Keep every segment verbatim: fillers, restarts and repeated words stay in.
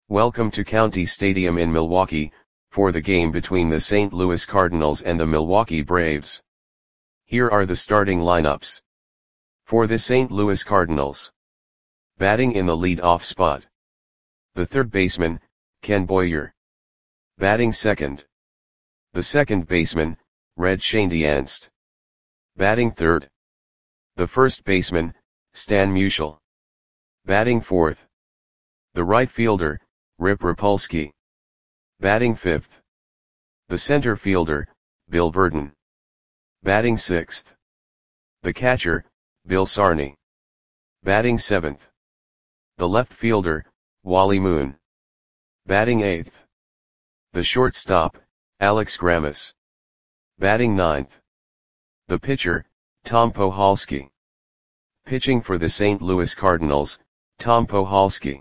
Welcome to County Stadium in Milwaukee, for the game between the Saint Louis Cardinals and the Milwaukee Braves. Here are the starting lineups. For the Saint Louis Cardinals. Batting in the lead-off spot. The third baseman, Ken Boyer. Batting second. The second baseman, Red Schoendienst. Batting third. The first baseman, Stan Musial. Batting fourth. The right fielder, Rip Rapolsky. Batting fifth. The center fielder, Bill Virdon. Batting sixth. The catcher, Bill Sarney. Batting seventh. The left fielder, Wally Moon. Batting eighth. The shortstop, Alex Grammas. Batting ninth. The pitcher, Tom Pohalski. Pitching for the Saint Louis Cardinals, Tom Pohalski.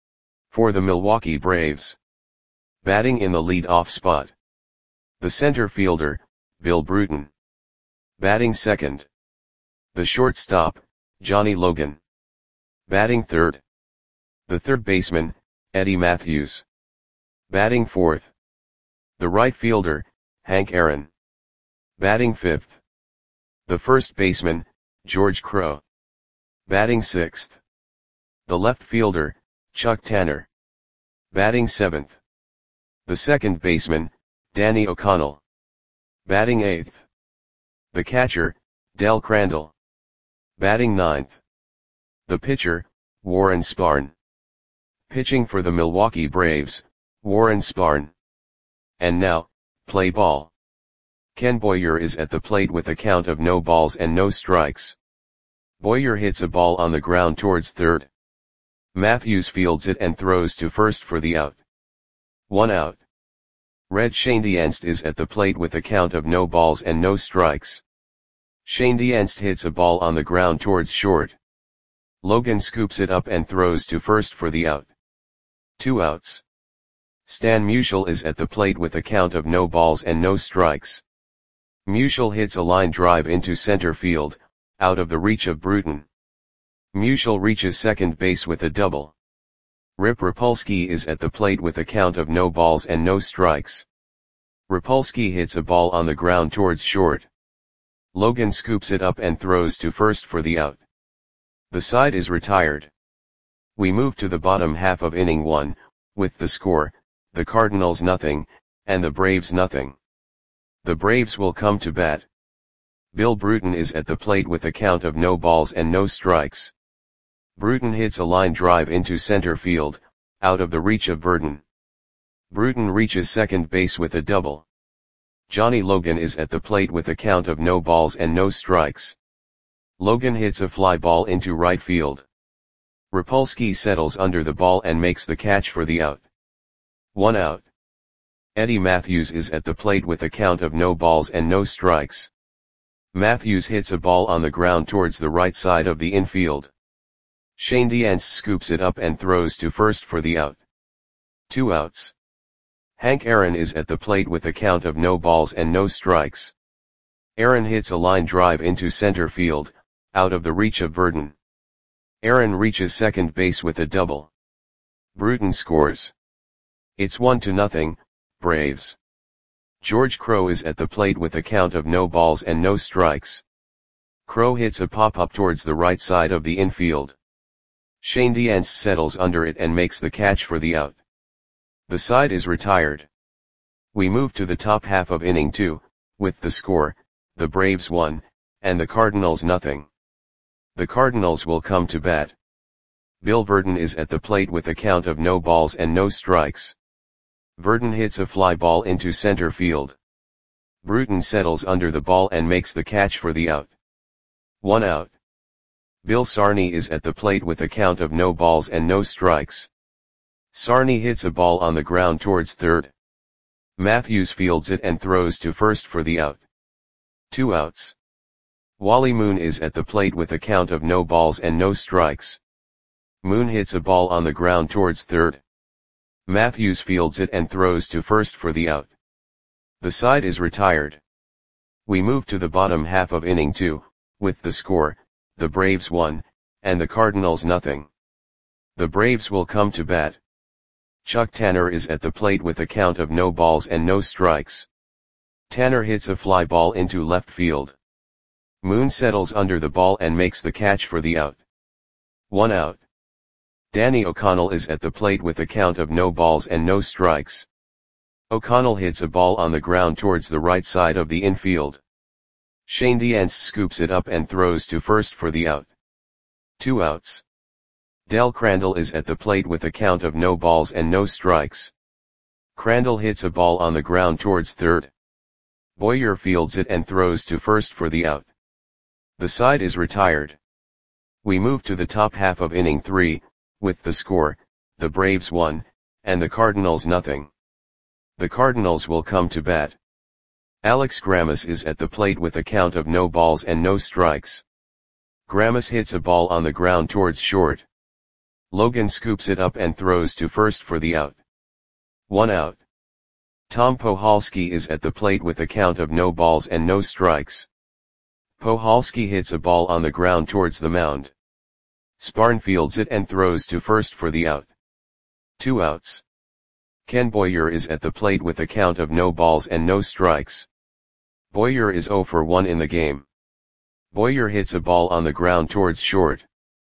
For the Milwaukee Braves. Batting in the lead-off spot. The center fielder, Bill Bruton. Batting second. The shortstop, Johnny Logan. Batting third. The third baseman, Eddie Mathews. Batting fourth. The right fielder, Hank Aaron. Batting fifth. The first baseman, George Crowe. Batting sixth. The left fielder, Chuck Tanner. Batting seventh. The second baseman, Danny O'Connell. Batting eighth. The catcher, Del Crandall. Batting ninth. The pitcher, Warren Spahn. Pitching for the Milwaukee Braves, Warren Spahn. And now, play ball. Ken Boyer is at the plate with a count of no balls and no strikes. Boyer hits a ball on the ground towards third. Mathews fields it and throws to first for the out. One out. Red Schoendienst is at the plate with a count of no balls and no strikes. Schoendienst hits a ball on the ground towards short. Logan scoops it up and throws to first for the out. Two outs. Stan Musial is at the plate with a count of no balls and no strikes. Musial hits a line drive into center field, out of the reach of Bruton. Musial reaches second base with a double. Rip Rapolsky is at the plate with a count of no balls and no strikes. Rapolsky hits a ball on the ground towards short. Logan scoops it up and throws to first for the out. The side is retired. We move to the bottom half of inning one, with the score, the Cardinals nothing, and the Braves nothing. The Braves will come to bat. Bill Bruton is at the plate with a count of no balls and no strikes. Bruton hits a line drive into center field, out of the reach of Virdon. Bruton reaches second base with a double. Johnny Logan is at the plate with a count of no balls and no strikes. Logan hits a fly ball into right field. Rapolsky settles under the ball and makes the catch for the out. One out. Eddie Mathews is at the plate with a count of no balls and no strikes. Mathews hits a ball on the ground towards the right side of the infield. Schoendienst scoops it up and throws to first for the out. Two outs. Hank Aaron is at the plate with a count of no balls and no strikes. Aaron hits a line drive into center field, out of the reach of Virdon. Aaron reaches second base with a double. Bruton scores. It's one to nothing, Braves. George Crowe is at the plate with a count of no balls and no strikes. Crowe hits a pop-up towards the right side of the infield. Schoendienst settles under it and makes the catch for the out. The side is retired. We move to the top half of inning two, with the score, the Braves one, and the Cardinals nothing. The Cardinals will come to bat. Bill Virdon is at the plate with a count of no balls and no strikes. Virdon hits a fly ball into center field. Bruton settles under the ball and makes the catch for the out. One out. Bill Sarney is at the plate with a count of no balls and no strikes. Sarney hits a ball on the ground towards third. Mathews fields it and throws to first for the out. Two outs. Wally Moon is at the plate with a count of no balls and no strikes. Moon hits a ball on the ground towards third. Mathews fields it and throws to first for the out. The side is retired. We move to the bottom half of inning two, with the score, the Braves one, and the Cardinals nothing. The Braves will come to bat. Chuck Tanner is at the plate with a count of no balls and no strikes. Tanner hits a fly ball into left field. Moon settles under the ball and makes the catch for the out. One out. Danny O'Connell is at the plate with a count of no balls and no strikes. O'Connell hits a ball on the ground towards the right side of the infield. Shane Diance scoops it up and throws to first for the out. Two outs. Del Crandall is at the plate with a count of no balls and no strikes. Crandall hits a ball on the ground towards third. Boyer fields it and throws to first for the out. The side is retired. We move to the top half of inning three, with the score, the Braves one, and the Cardinals nothing. The Cardinals will come to bat. Alex Grammas is at the plate with a count of no balls and no strikes. Grammas hits a ball on the ground towards short. Logan scoops it up and throws to first for the out. One out. Tom Pohalski is at the plate with a count of no balls and no strikes. Pohalski hits a ball on the ground towards the mound. Sparn fields it and throws to first for the out. Two outs. Ken Boyer is at the plate with a count of no balls and no strikes. Boyer is oh for one in the game. Boyer hits a ball on the ground towards short.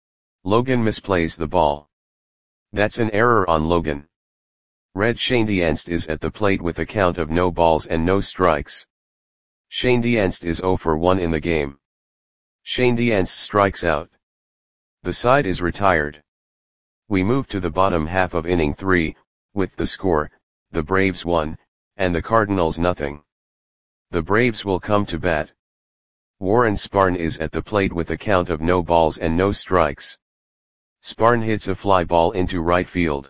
Logan misplays the ball. That's an error on Logan. Red Shane Diance is at the plate with a count of no balls and no strikes. Shane Diance is oh for one in the game. Shane Diance strikes out. The side is retired. We move to the bottom half of inning three, with the score, the Braves one, and the Cardinals nothing. The Braves will come to bat. Warren Sparn is at the plate with a count of no balls and no strikes. Sparn hits a fly ball into right field.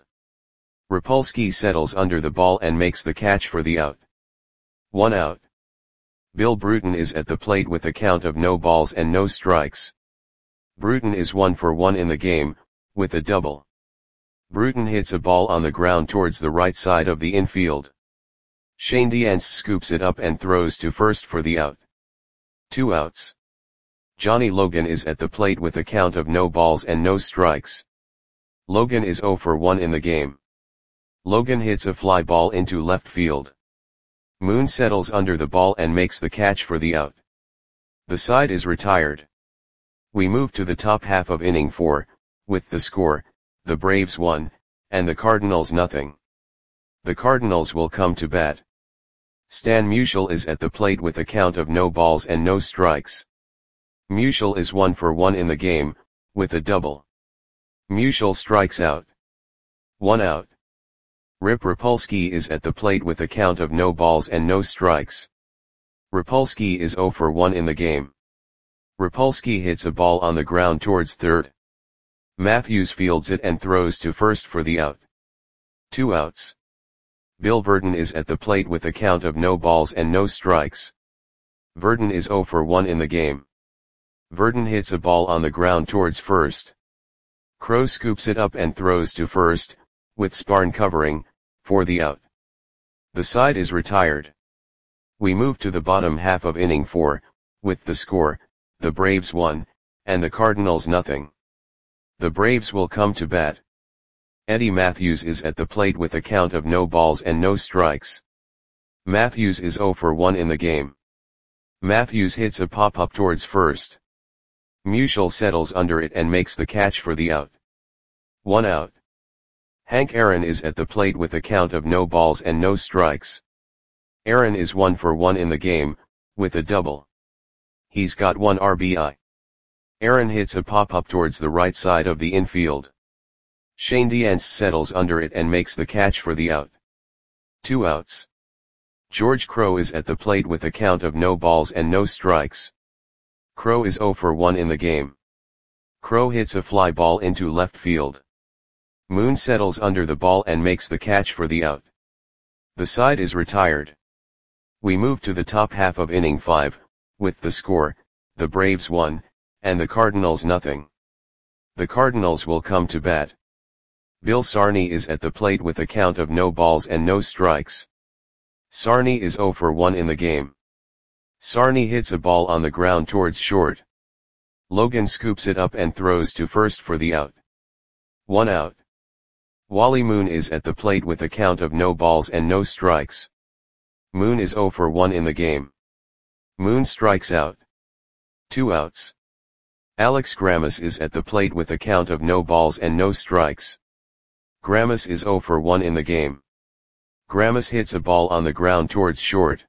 Rapolsky settles under the ball and makes the catch for the out. One out. Bill Bruton is at the plate with a count of no balls and no strikes. Bruton is one for one in the game, with a double. Bruton hits a ball on the ground towards the right side of the infield. Shane Diance scoops it up and throws to first for the out. Two outs. Johnny Logan is at the plate with a count of no balls and no strikes. Logan is oh for one in the game. Logan hits a fly ball into left field. Moon settles under the ball and makes the catch for the out. The side is retired. We move to the top half of inning four, with the score, the Braves one, and the Cardinals nothing. The Cardinals will come to bat. Stan Musial is at the plate with a count of no balls and no strikes. Musial is one for one in the game, with a double. Musial strikes out. One out. Rip Rapolsky is at the plate with a count of no balls and no strikes. Rapolsky is oh for one in the game. Rapolsky hits a ball on the ground towards third. Matthews fields it and throws to first for the out. Two outs. Bill Verdon is at the plate with a count of no balls and no strikes. Verdon is oh for one in the game. Verdon hits a ball on the ground towards first. Crow scoops it up and throws to first, with Sparn covering, for the out. The side is retired. We move to the bottom half of inning four, with the score, the Braves one, and the Cardinals nothing. The Braves will come to bat. Eddie Matthews is at the plate with a count of no balls and no strikes. Matthews is oh for one in the game. Matthews hits a pop-up towards first. Musial settles under it and makes the catch for the out. One out. Hank Aaron is at the plate with a count of no balls and no strikes. Aaron is one for one in the game, with a double. He's got one R B I. Aaron hits a pop-up towards the right side of the infield. Shane Diance settles under it and makes the catch for the out. Two outs. George Crow is at the plate with a count of no balls and no strikes. Crow is oh for one in the game. Crow hits a fly ball into left field. Moon settles under the ball and makes the catch for the out. The side is retired. We move to the top half of inning five, with the score, the Braves one, and the Cardinals nothing. The Cardinals will come to bat. Bill Sarney is at the plate with a count of no balls and no strikes. Sarney is oh for one in the game. Sarney hits a ball on the ground towards short. Logan scoops it up and throws to first for the out. One out. Wally Moon is at the plate with a count of no balls and no strikes. Moon is zero for one in the game. Moon strikes out. Two outs. Alex Grammas is at the plate with a count of no balls and no strikes. Grammas is zero for one in the game. Grammas hits a ball on the ground towards short.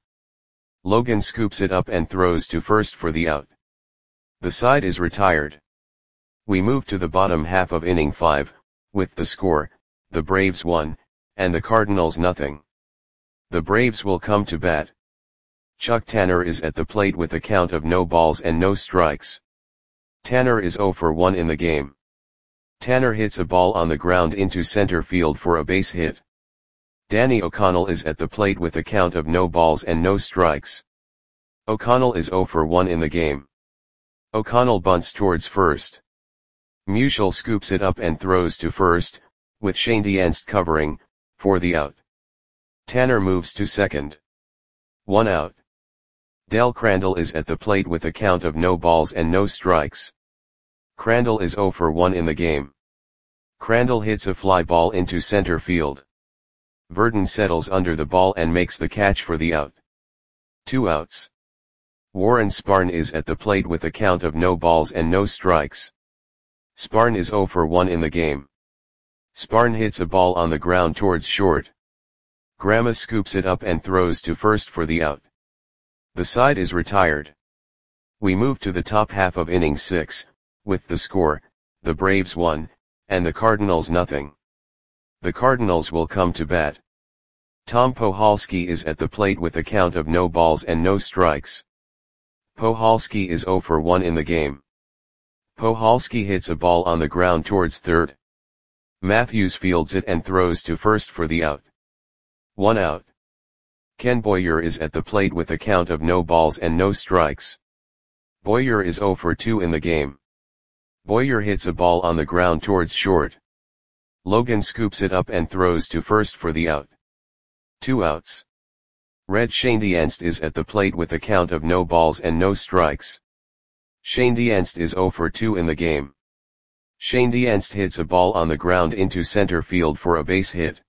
Logan scoops it up and throws to first for the out. The side is retired. We move to the bottom half of inning five, with the score, the Braves one, and the Cardinals nothing. The Braves will come to bat. Chuck Tanner is at the plate with a count of no balls and no strikes. Tanner is zero for one in the game. Tanner hits a ball on the ground into center field for a base hit. Danny O'Connell is at the plate with a count of no balls and no strikes. O'Connell is zero for one in the game. O'Connell bunts towards first. Musial scoops it up and throws to first, with Shane Dienst covering, for the out. Tanner moves to second. One out. Del Crandall is at the plate with a count of no balls and no strikes. Crandall is zero for one in the game. Crandall hits a fly ball into center field. Verdon settles under the ball and makes the catch for the out. Two outs. Warren Sparn is at the plate with a count of no balls and no strikes. Sparn is zero for one in the game. Sparn hits a ball on the ground towards short. Grammas scoops it up and throws to first for the out. The side is retired. We move to the top half of inning six, with the score, the Braves one, and the Cardinals nothing. The Cardinals will come to bat. Tom Pohalski is at the plate with a count of no balls and no strikes. Pohalski is zero for one in the game. Pohalski hits a ball on the ground towards third. Matthews fields it and throws to first for the out. One out. Ken Boyer is at the plate with a count of no balls and no strikes. Boyer is zero for two in the game. Boyer hits a ball on the ground towards short. Logan scoops it up and throws to first for the out. Two outs. Red Shane Dienst is at the plate with a count of no balls and no strikes. Shane Dienst is zero for two in the game. Shane Dienst hits a ball on the ground into center field for a base hit.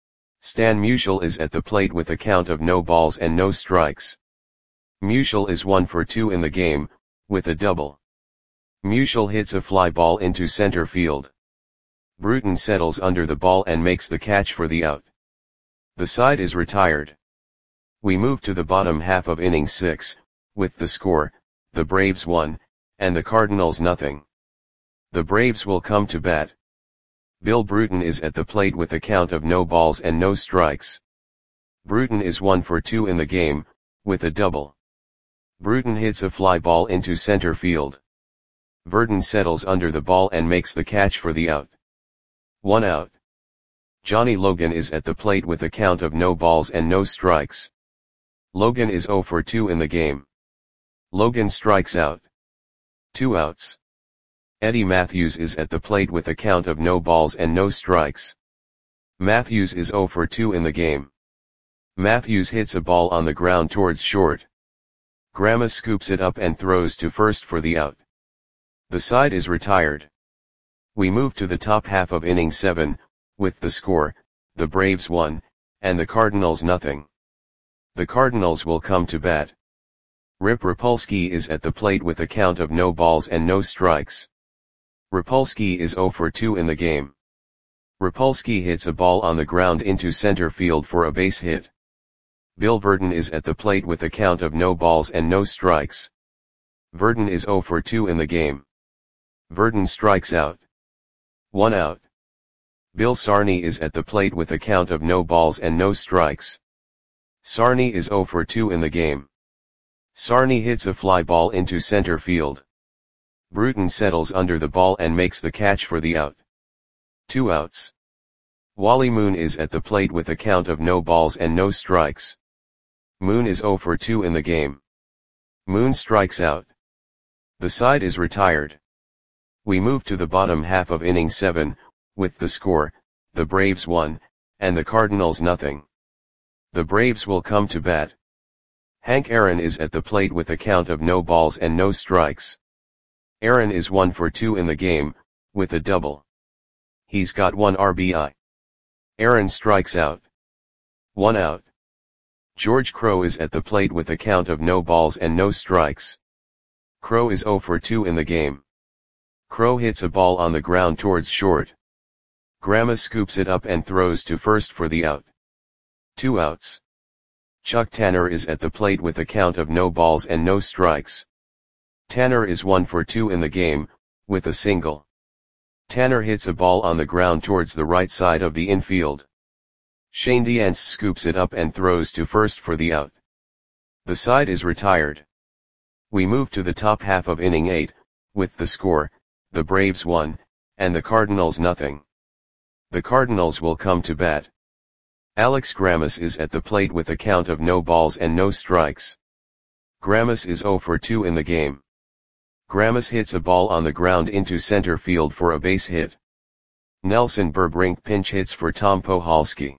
Stan Musial is at the plate with a count of no balls and no strikes. Musial is one for two in the game, with a double. Musial hits a fly ball into center field. Bruton settles under the ball and makes the catch for the out. The side is retired. We move to the bottom half of inning six, with the score, the Braves one, and the Cardinals nothing. The Braves will come to bat. Bill Bruton is at the plate with a count of no balls and no strikes. Bruton is one for two in the game, with a double. Bruton hits a fly ball into center field. Verdon settles under the ball and makes the catch for the out. One out. Johnny Logan is at the plate with a count of no balls and no strikes. Logan is zero for two in the game. Logan strikes out. Two outs. Eddie Matthews is at the plate with a count of no balls and no strikes. Matthews is zero for two in the game. Matthews hits a ball on the ground towards short. Grammas scoops it up and throws to first for the out. The side is retired. We move to the top half of inning seven, with the score, the Braves one, and the Cardinals nothing. The Cardinals will come to bat. Rip Rapolsky is at the plate with a count of no balls and no strikes. Rapolsky is zero for two in the game. Rapolsky hits a ball on the ground into center field for a base hit. Bill Verdon is at the plate with a count of no balls and no strikes. Verdon is zero for two in the game. Verdon strikes out. One out. Bill Sarney is at the plate with a count of no balls and no strikes. Sarney is zero for two in the game. Sarney hits a fly ball into center field. Bruton settles under the ball and makes the catch for the out. Two outs. Wally Moon is at the plate with a count of no balls and no strikes. Moon is zero for two in the game. Moon strikes out. The side is retired. We move to the bottom half of inning seven, with the score, the Braves one, and the Cardinals nothing. The Braves will come to bat. Hank Aaron is at the plate with a count of no balls and no strikes. Aaron is one for two in the game, with a double. He's got one R B I. Aaron strikes out. One out. George Crowe is at the plate with a count of no balls and no strikes. Crowe is zero for two in the game. Crowe hits a ball on the ground towards short. Grandma scoops it up and throws to first for the out. Two outs. Chuck Tanner is at the plate with a count of no balls and no strikes. Tanner is one for two in the game, with a single. Tanner hits a ball on the ground towards the right side of the infield. Shane Diance scoops it up and throws to first for the out. The side is retired. We move to the top half of inning eight, with the score, the Braves one, and the Cardinals nothing. The Cardinals will come to bat. Alex Grammas is at the plate with a count of no balls and no strikes. Grammas is zero for two in the game. Grammas hits a ball on the ground into center field for a base hit. Nelson Burbrink pinch hits for Tom Pohalski.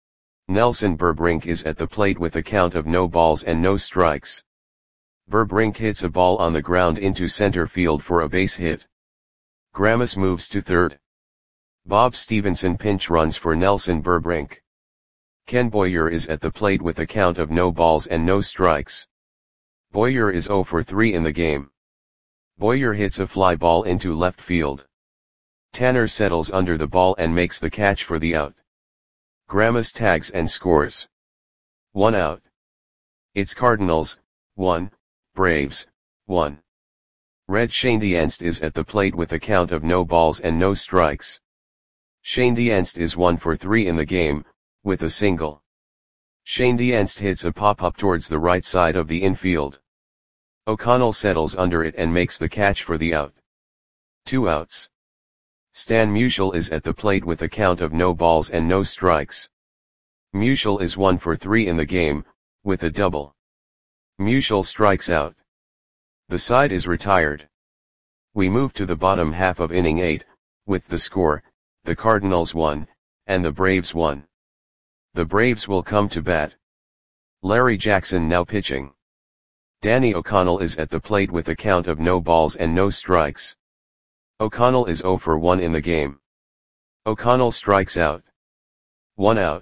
Nelson Burbrink is at the plate with a count of no balls and no strikes. Burbrink hits a ball on the ground into center field for a base hit. Grammas moves to third. Bob Stevenson pinch runs for Nelson Burbrink. Ken Boyer is at the plate with a count of no balls and no strikes. Boyer is zero for three in the game. Boyer hits a fly ball into left field. Tanner settles under the ball and makes the catch for the out. Grammas tags and scores. One out. It's Cardinals, one, Braves, one. Red Shane Diance is at the plate with a count of no balls and no strikes. Shane Diance is one for three in the game, with a single. Shane Diance hits a pop-up towards the right side of the infield. O'Connell settles under it and makes the catch for the out. Two outs. Stan Musial is at the plate with a count of no balls and no strikes. Musial is one for three in the game, with a double. Musial strikes out. The side is retired. We move to the bottom half of inning eight, with the score, the Cardinals one, and the Braves one. The Braves will come to bat. Larry Jackson now pitching. Danny O'Connell is at the plate with a count of no balls and no strikes. O'Connell is zero for one in the game. O'Connell strikes out. One out.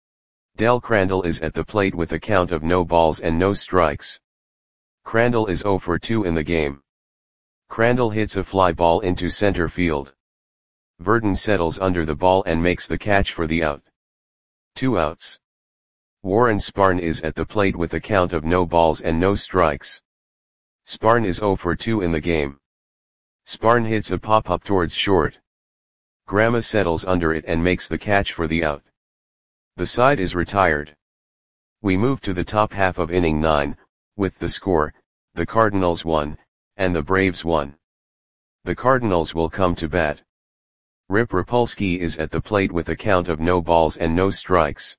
Del Crandall is at the plate with a count of no balls and no strikes. Crandall is zero for two in the game. Crandall hits a fly ball into center field. Verdon settles under the ball and makes the catch for the out. Two outs. Warren Sparn is at the plate with a count of no balls and no strikes. Sparn is zero for two in the game. Sparn hits a pop-up towards short. Grammas settles under it and makes the catch for the out. The side is retired. We move to the top half of inning nine, with the score, the Cardinals one, and the Braves one. The Cardinals will come to bat. Rip Rapolsky is at the plate with a count of no balls and no strikes.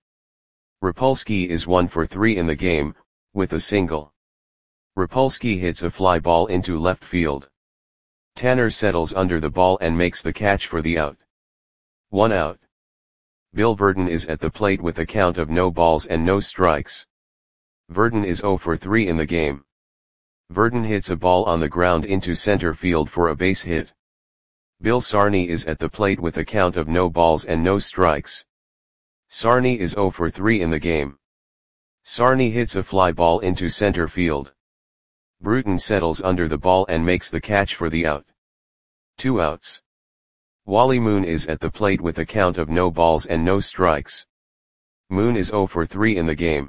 Rapolsky is one for three in the game, with a single. Rapolsky hits a fly ball into left field. Tanner settles under the ball and makes the catch for the out. One out. Bill Verdon is at the plate with a count of no balls and no strikes. Verdon is zero for three in the game. Verdon hits a ball on the ground into center field for a base hit. Bill Sarney is at the plate with a count of no balls and no strikes. Sarney is zero for three in the game. Sarney hits a fly ball into center field. Bruton settles under the ball and makes the catch for the out. Two outs. Wally Moon is at the plate with a count of no balls and no strikes. Moon is zero for three in the game.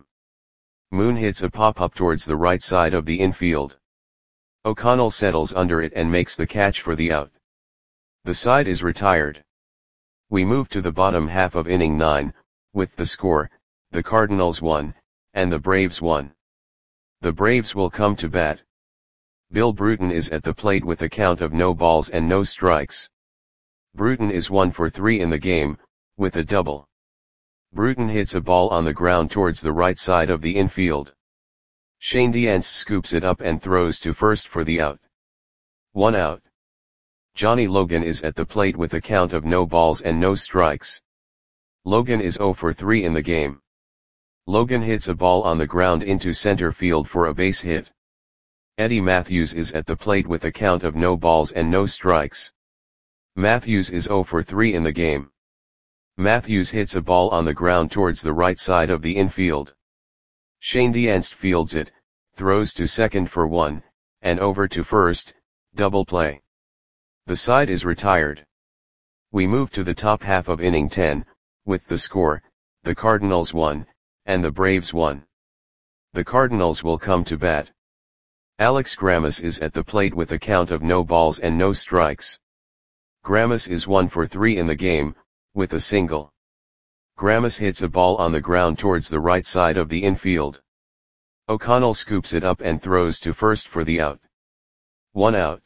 Moon hits a pop-up towards the right side of the infield. O'Connell settles under it and makes the catch for the out. The side is retired. We move to the bottom half of inning nine, with the score, the Cardinals one, and the Braves one. The Braves will come to bat. Bill Bruton is at the plate with a count of no balls and no strikes. Bruton is one for three in the game, with a double. Bruton hits a ball on the ground towards the right side of the infield. Shane Diance scoops it up and throws to first for the out. One out. Johnny Logan is at the plate with a count of no balls and no strikes. Logan is zero for three in the game. Logan hits a ball on the ground into center field for a base hit. Eddie Matthews is at the plate with a count of no balls and no strikes. Matthews is zero for three in the game. Matthews hits a ball on the ground towards the right side of the infield. Shane Dienst fields it, throws to second for one, and over to first, double play. The side is retired. We move to the top half of inning ten, with the score, the Cardinals won, and the Braves won. The Cardinals will come to bat. Alex Grammas is at the plate with a count of no balls and no strikes. Grammas is one for three in the game, with a single. Grammas hits a ball on the ground towards the right side of the infield. O'Connell scoops it up and throws to first for the out. One out.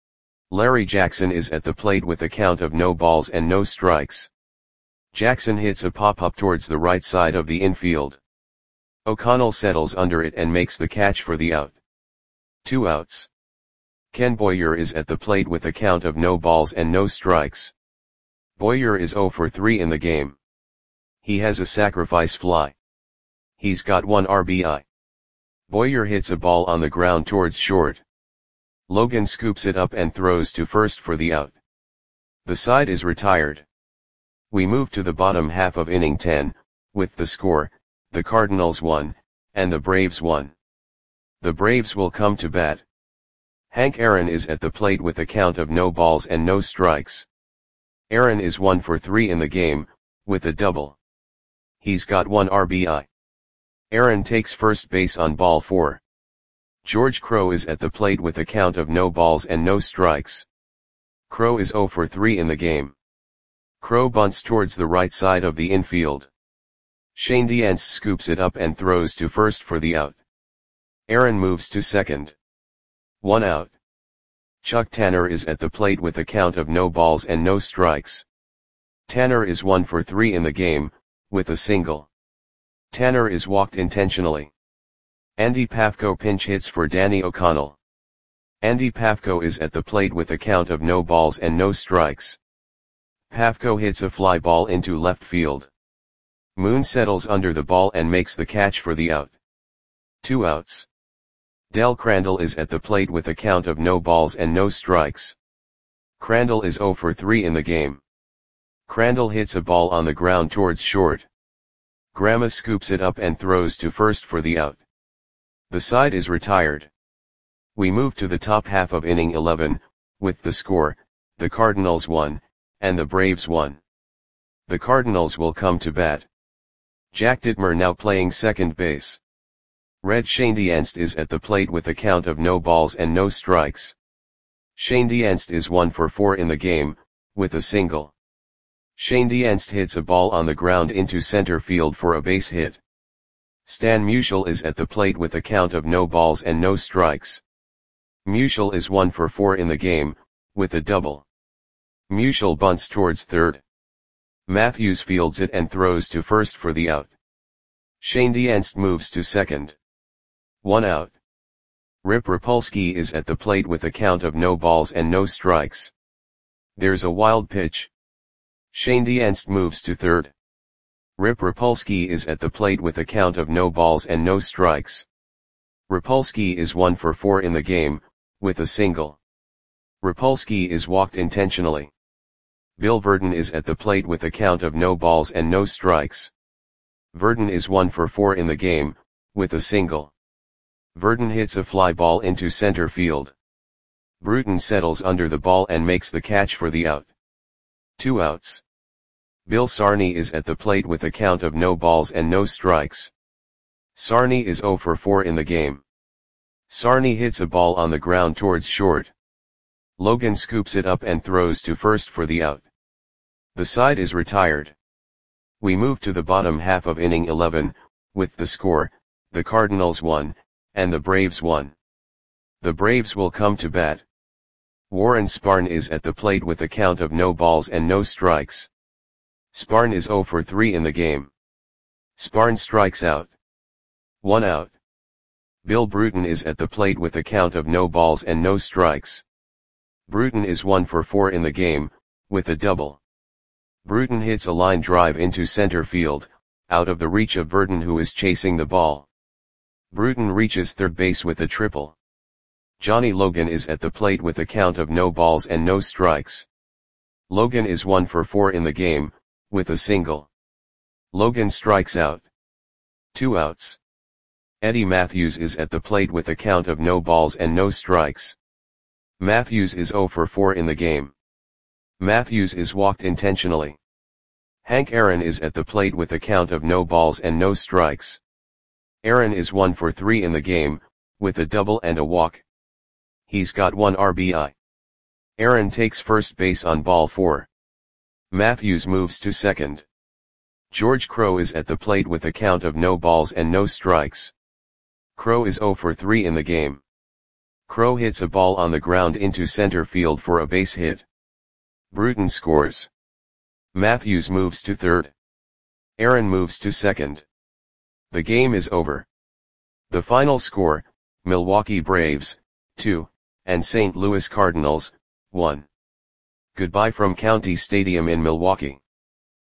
Larry Jackson is at the plate with a count of no balls and no strikes. Jackson hits a pop-up towards the right side of the infield. O'Connell settles under it and makes the catch for the out. Two outs. Ken Boyer is at the plate with a count of no balls and no strikes. Boyer is zero for three in the game. He has a sacrifice fly. He's got one R B I. Boyer hits a ball on the ground towards short. Logan scoops it up and throws to first for the out. The side is retired. We move to the bottom half of inning ten, with the score, the Cardinals won, and the Braves won. The Braves will come to bat. Hank Aaron is at the plate with a count of no balls and no strikes. Aaron is one for three in the game, with a double. He's got one R B I. Aaron takes first base on ball four. George Crowe is at the plate with a count of no balls and no strikes. Crowe is zero for three in the game. Crowe bunts towards the right side of the infield. Shane Dienst scoops it up and throws to first for the out. Aaron moves to second. One out. Chuck Tanner is at the plate with a count of no balls and no strikes. Tanner is one for three in the game, with a single. Tanner is walked intentionally. Andy Pafko pinch hits for Danny O'Connell. Andy Pafko is at the plate with a count of no balls and no strikes. Pafko hits a fly ball into left field. Moon settles under the ball and makes the catch for the out. Two outs. Del Crandall is at the plate with a count of no balls and no strikes. Crandall is zero for three in the game. Crandall hits a ball on the ground towards short. Grammas scoops it up and throws to first for the out. The side is retired. We move to the top half of inning eleven, with the score, the Cardinals won, and the Braves won. The Cardinals will come to bat. Jack Dittmer now playing second base. Red Shane Dienst is at the plate with a count of no balls and no strikes. Shane Dienst is one for four in the game, with a single. Shane Dienst hits a ball on the ground into center field for a base hit. Stan Musial is at the plate with a count of no balls and no strikes. Musial is one for four in the game, with a double. Musial bunts towards third. Matthews fields it and throws to first for the out. Shane Dienst moves to second. One out. Rip Rapolsky is at the plate with a count of no balls and no strikes. There's a wild pitch. Shane Dienst moves to third. Rip Rapolsky is at the plate with a count of no balls and no strikes. Rapolsky is one for four in the game, with a single. Rapolsky is walked intentionally. Bill Verdon is at the plate with a count of no balls and no strikes. Verdon is one for four in the game, with a single. Verdon hits a fly ball into center field. Bruton settles under the ball and makes the catch for the out. Two outs. Bill Sarney is at the plate with a count of no balls and no strikes. Sarney is zero for four in the game. Sarney hits a ball on the ground towards short. Logan scoops it up and throws to first for the out. The side is retired. We move to the bottom half of inning eleven, with the score, the Cardinals won, and the Braves won. The Braves will come to bat. Warren Spahn is at the plate with a count of no balls and no strikes. Spahn is zero for three in the game. Spahn strikes out. One out. Bill Bruton is at the plate with a count of no balls and no strikes. Bruton is one for four in the game, with a double. Bruton hits a line drive into center field, out of the reach of Verdon, who is chasing the ball. Bruton reaches third base with a triple. Johnny Logan is at the plate with a count of no balls and no strikes. Logan is one for four in the game, with a single. Logan strikes out. Two outs. Eddie Mathews is at the plate with a count of no balls and no strikes. Mathews is zero for four in the game. Mathews is walked intentionally. Hank Aaron is at the plate with a count of no balls and no strikes. Aaron is one for three in the game, with a double and a walk. He's got one R B I. Aaron takes first base on ball four. Mathews moves to second. George Crowe is at the plate with a count of no balls and no strikes. Crowe is zero for three in the game. Crowe hits a ball on the ground into center field for a base hit. Bruton scores. Mathews moves to third. Aaron moves to second. The game is over. The final score, Milwaukee Braves, two, and Saint Louis Cardinals, one. Goodbye from County Stadium in Milwaukee.